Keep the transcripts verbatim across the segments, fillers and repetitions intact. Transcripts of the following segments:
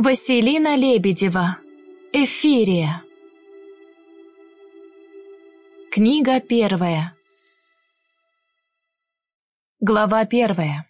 Василина Лебедева. Эфирия. Книга первая. Глава первая.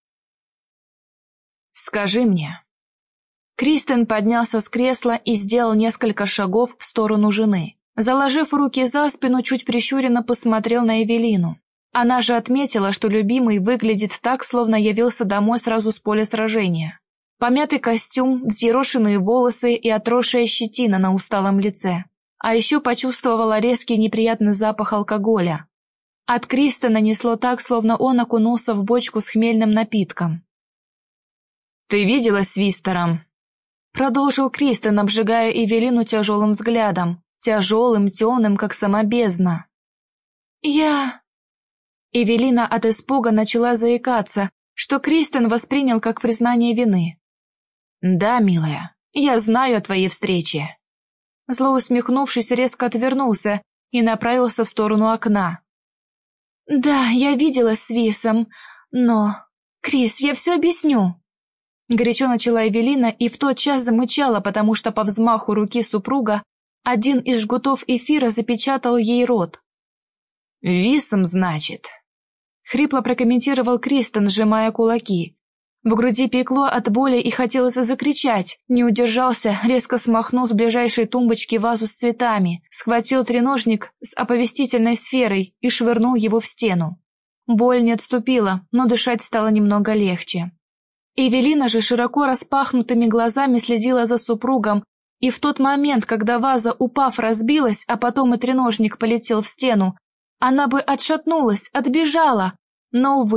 Скажи мне. Кристен поднялся с кресла и сделал несколько шагов в сторону жены. Заложив руки за спину, чуть прищуренно посмотрел на Эвелину. Она же отметила, что любимый выглядит так, словно явился домой сразу с поля сражения. Помятый костюм, взъерошенные волосы и отросшая щетина на усталом лице. А еще почувствовала резкий неприятный запах алкоголя. От Кристена несло так, словно он окунулся в бочку с хмельным напитком. «Ты виделась с Вистером?» Продолжил Кристен, обжигая Эвелину тяжелым взглядом. Тяжелым, темным, как сама бездна. «Я...» Эвелина от испуга начала заикаться, что Кристен воспринял как признание вины. «Да, милая, я знаю о твоей встрече». Зло усмехнувшись, резко отвернулся и направился в сторону окна. «Да, я виделась с Висом, но... Крис, я все объясню». Горячо начала Эвелина и в тот час замычала, потому что по взмаху руки супруга один из жгутов эфира запечатал ей рот. «Висом, значит?» Хрипло прокомментировал Кристен, сжимая кулаки. В груди пекло от боли и хотелось закричать. Не удержался, резко смахнул с ближайшей тумбочки вазу с цветами, схватил треножник с оповестительной сферой и швырнул его в стену. Боль не отступила, но дышать стало немного легче. Эвелина же широко распахнутыми глазами следила за супругом, и в тот момент, когда ваза, упав, разбилась, а потом и треножник полетел в стену, она бы отшатнулась, отбежала, но, увы,